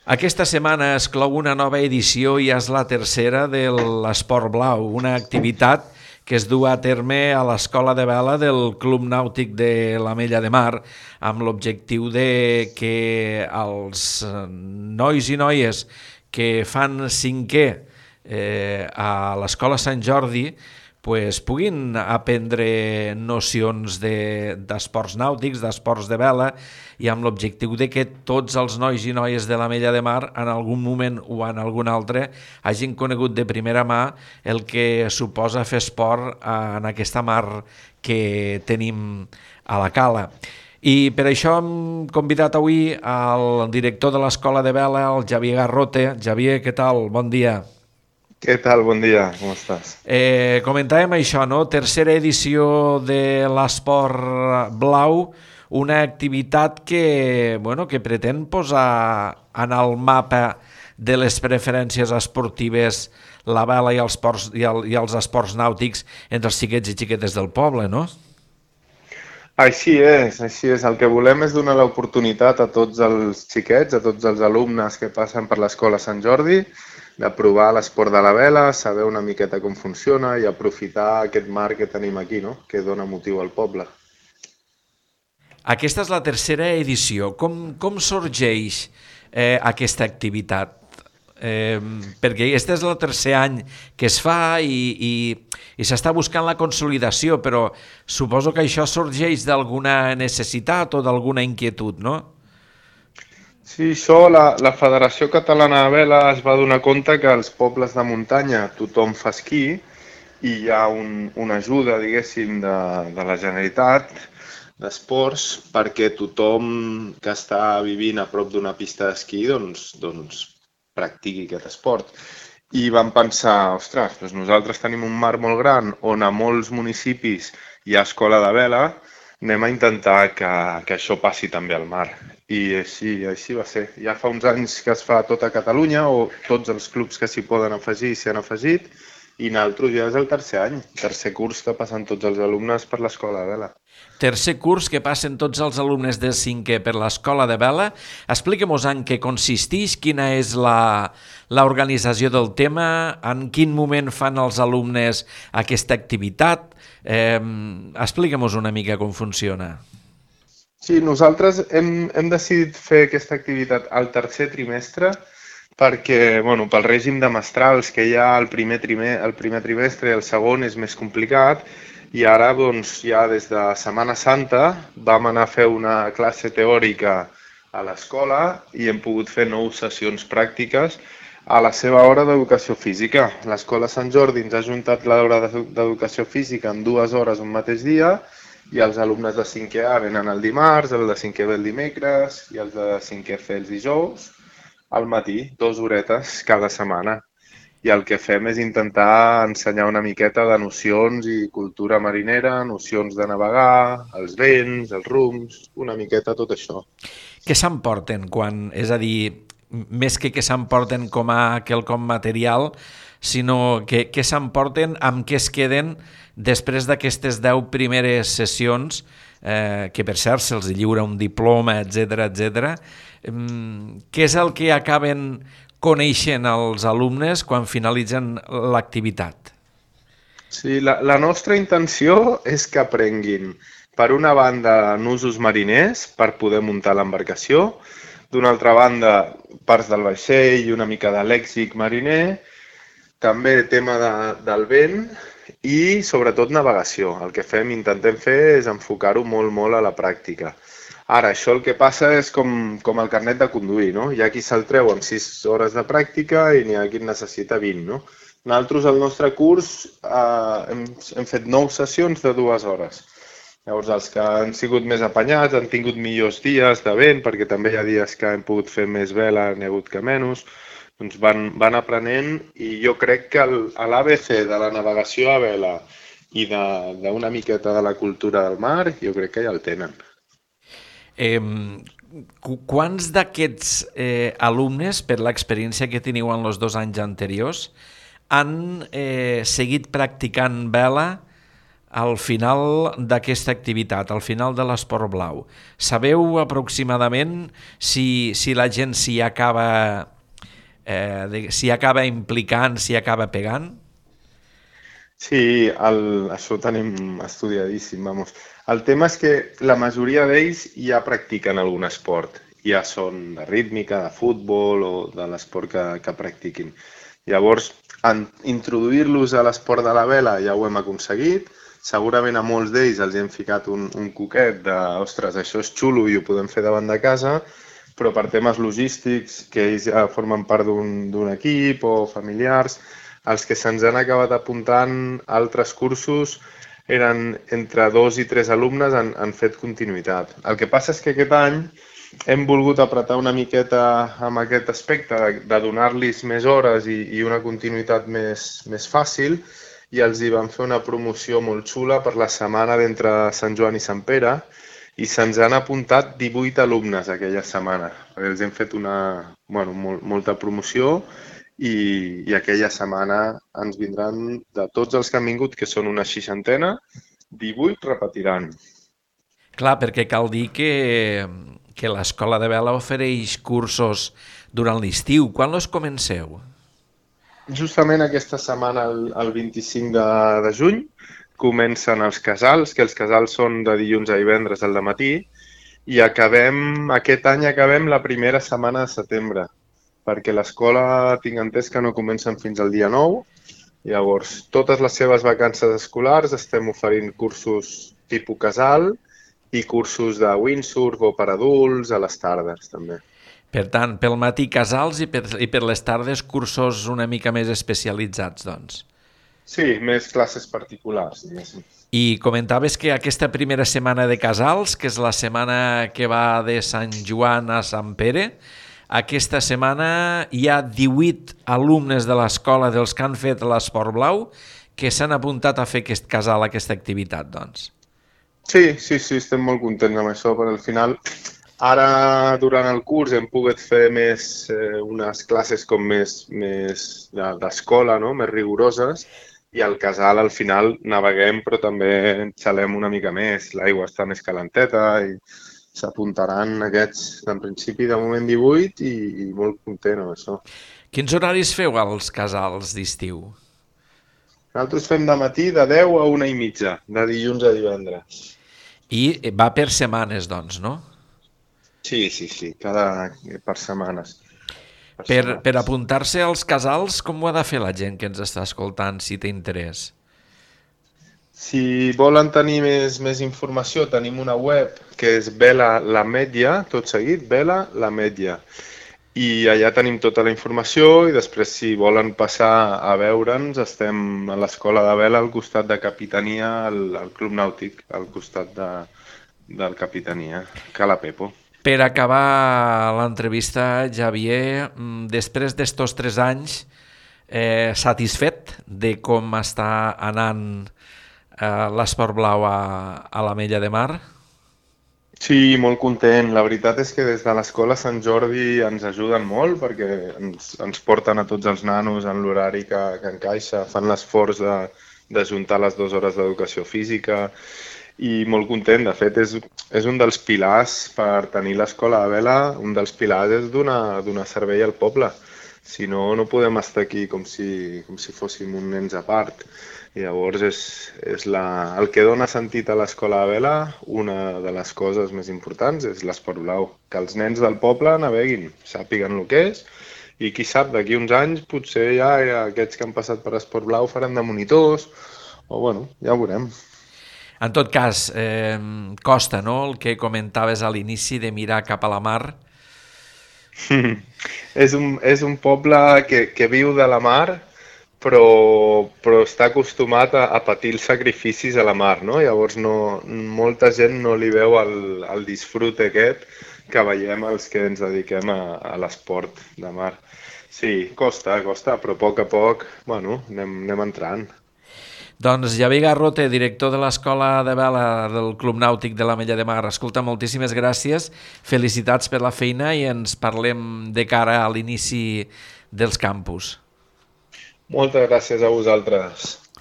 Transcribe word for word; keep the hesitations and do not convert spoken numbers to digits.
Aquesta setmana es clou una nova edició i és la tercera de l'Esport Blau, una activitat que es du a terme a l'Escola de Vela del Club Nàutic de l'Amella de Mar amb l'objectiu de que els nois i noies que fan cinquè eh, a l'Escola Sant Jordi pues, puguin aprendre nocions de, d'esports nàutics, d'esports de vela, i amb l'objectiu de que tots els nois i noies de l'Amella de Mar en algun moment o en algun altre hagin conegut de primera mà el que suposa fer esport en aquesta mar que tenim a la cala. I per això hem convidat avui al director de l'Escola de Vela, el Javier Garrote. Javier, què tal? Bon dia. Què tal? Bon dia, com estàs? Eh, comentàvem això, no? Tercera edició de l'Esport Blau, una activitat que, bueno, que pretén posar en el mapa de les preferències esportives la vela i els, ports, i, el, i els esports nàutics entre els xiquets i xiquetes del poble, no? Així és, així és. El que volem és donar l'oportunitat a tots els xiquets, a tots els alumnes que passen per l'Escola Sant Jordi, de provar l'esport de la vela, saber una miqueta com funciona i aprofitar aquest mar que tenim aquí, no? Que dona motiu al poble. Aquesta és la tercera edició. Com, com sorgeix eh, aquesta activitat? Eh, perquè aquest és el tercer any que es fa i, i, i s'està buscant la consolidació, però suposo que això sorgeix d'alguna necessitat o d'alguna inquietud, no? Sí, això, la, la Federació Catalana de Vela es va donar compte que als pobles de muntanya tothom fa esquí i hi ha un, una ajuda, diguéssim, de, de la Generalitat d'esports perquè tothom que està vivint a prop d'una pista d'esquí doncs, doncs practiqui aquest esport. I vam pensar, ostres, doncs nosaltres tenim un mar molt gran on a molts municipis hi ha escola de vela, anem a intentar que, que això passi també al mar. I així, així va ser. Ja fa uns anys que es fa a tota Catalunya, o tots els clubs que s'hi poden afegir s'hi han afegit, i nosaltres ja és el tercer any, tercer curs que passen tots els alumnes per l'Escola de Vela. Tercer curs que passen tots els alumnes del cinquè per l'Escola de Vela. Expliquem-nos en què consisteix, quina és la, l'organització del tema, en quin moment fan els alumnes aquesta activitat. Eh, expliquem-nos una mica com funciona. Sí, nosaltres hem, hem decidit fer aquesta activitat al tercer trimestre perquè, bueno, pel règim de mestrals que hi ha el primer, trimer, el primer trimestre i el segon és més complicat i ara, doncs, ja des de Setmana Santa vam anar a fer una classe teòrica a l'escola i hem pogut fer nou sessions pràctiques a la seva hora d'educació física. L'Escola Sant Jordi ens ha juntat l'hora d'educació física en dues hores un mateix dia i els alumnes de cinquè A venen el dimarts, el de cinquè B el dimecres i els de cinquè F els dijous al matí, dues horetes cada setmana. I el que fem és intentar ensenyar una miqueta de nocions i cultura marinera, nocions de navegar, els vents, els rums, una miqueta tot això. Què s'emporten quan, és a dir, més que què s'emporten com a quelcom material, sinó que, que s'emporten amb què es queden després d'aquestes deu primeres sessions, eh, que per cert se'ls lliura un diploma, etcètera, etcètera. Eh, què és el que acaben coneixent els alumnes quan finalitzen l'activitat? Sí, la, la nostra intenció és que aprenguin, per una banda, nusos mariners per poder muntar l'embarcació, d'una altra banda, parts del vaixell i una mica de lèxic mariner, també tema de, del vent i sobretot navegació. El que fem, intentem fer és enfocar-ho molt, molt a la pràctica. Ara, això el que passa és com, com el carnet de conduir, no? Hi ha qui se'l treu amb sis hores de pràctica i n'hi ha qui en necessita vint, no? Nosaltres, al nostre curs, eh, hem, hem fet nou sessions de dues hores. Llavors, els que han sigut més apanyats han tingut millors dies de vent, perquè també hi ha dies que hem pogut fer més vela, n'hi ha hagut que menys. Doncs van, van aprenent i jo crec que l'A B C de la navegació a vela i d'una miqueta de la cultura del mar, jo crec que ja el tenen. Eh, quants d'aquests eh, alumnes, per l'experiència que teniu en els dos anys anteriors, han eh, seguit practicant vela al final d'aquesta activitat, al final de l'Esport Blau? Sabeu aproximadament si, si la gent s'hi acaba, eh, s'hi acaba implicant, s'hi acaba pegant? Sí, el, això ho tenim estudiadíssim, vamos. El tema és que la majoria d'ells ja practiquen algun esport. Ja són de rítmica, de futbol o de l'esport que, que practiquin. Llavors, en introduir-los a l'esport de la vela ja ho hem aconseguit. Segurament a molts d'ells els hem ficat un, un coquet de, ostres, això és xulo i ho podem fer davant de casa, però per temes logístics, que ells ja formen part d'un equip o familiars, els que se'ns han acabat apuntant a altres cursos eren entre dos i tres alumnes, han, han fet continuïtat. El que passa és que aquest any hem volgut apretar una miqueta amb aquest aspecte de, de donar-los més hores i, i una continuïtat més, més fàcil, i els hi vam fer una promoció molt xula per la setmana d'entre Sant Joan i Sant Pere, i se'ns han apuntat divuit alumnes aquella setmana. Els hem fet una, bueno, molt, molta promoció, i, i aquella setmana ens vindran de tots els que han vingut, que són una seixantena, divuit repetiran. Clar, perquè cal dir que, que l'Escola de Vela ofereix cursos durant l'estiu. Quan els comenceu? Justament aquesta setmana, el, el vint-i-cinc de, de juny, comencen els casals, que els casals són de dilluns a divendres al dematí, i acabem, aquest any acabem la primera setmana de setembre, perquè l'escola tinc entès que no comencen fins al dia nou. Llavors, totes les seves vacances escolars estem oferint cursos tipus casal i cursos de windsurf o per adults a les tardes, també. Per tant, pel matí casals i per, i per les tardes cursos una mica més especialitzats, doncs. Sí, més classes particulars, diguéssim. I comentaves que aquesta primera setmana de casals, que és la setmana que va de Sant Joan a Sant Pere, aquesta setmana hi ha divuit alumnes de l'escola dels que han fet l'Esport Blau que s'han apuntat a fer aquest casal, aquesta activitat, doncs. Sí, sí, sí, estem molt contents amb això, perquè al final, ara durant el curs hem pogut fer més eh, unes classes com més, més d'escola, no? Més rigoroses, i al casal al final naveguem però també xalem una mica més, l'aigua està més calenteta i s'apuntaran aquests, en principi, de moment divuit i, i molt content amb això. Quins horaris feu als casals d'estiu? Nosaltres fem de matí de deu a una i mitja, de dilluns a divendres. I va per setmanes, doncs, no? Sí, sí, sí, cada, per setmanes. Per, per, setmanes. per apuntar-se als casals, com ho ha de fer la gent que ens està escoltant, si té interès? Si volen tenir més, més informació, tenim una web que és Vela La Media, tot seguit, Vela La Media. I allà tenim tota la informació i després, si volen passar a veure'ns, estem a l'escola de vela al costat de Capitania, al, al Club Nàutic, al costat de, del Capitania, Cala Pepo. Per acabar l'entrevista, Xavier, després d'estos tres anys, eh, satisfet de com està anant l'Esport Blau a, a l'Ametlla de Mar? Sí, molt content. La veritat és que des de l'Escola Sant Jordi ens ajuden molt perquè ens, ens porten a tots els nanos en l'horari que, que encaixa, fan l'esforç de, de juntar les dues hores d'educació física i molt content. De fet, és, és un dels pilars per tenir l'Escola de Vela, un dels pilars és donar servei al poble. Si no, no podem estar aquí com si, com si fóssim un nens a part. I llavors és, és la, el que dona sentit a l'Escola de Vela, una de les coses més importants és l'Esport Blau. Que els nens del poble naveguin, sàpiguen el que és, i qui sap, d'aquí uns anys potser ja, ja aquests que han passat per Esport Blau faran de monitors, o bueno, ja ho veurem. En tot cas, eh, costa, no?, el que comentaves a l'inici de mirar cap a la mar. és, un, és un poble que, que viu de la mar, però, però està acostumat a, a patir els sacrificis a la mar, no? Llavors no, molta gent no li veu el, el disfrut aquest que veiem els que ens dediquem a, a l'esport de mar. Sí, costa, costa, però a poc a poc, bueno, anem, anem entrant. Doncs Xavier Garrote, director de l'Escola de Vela del Club Nàutic de l'Ametlla de Mar. Escolta, moltíssimes gràcies, felicitats per la feina i ens parlem de cara a l'inici dels campus. Moltes gràcies a vosaltres.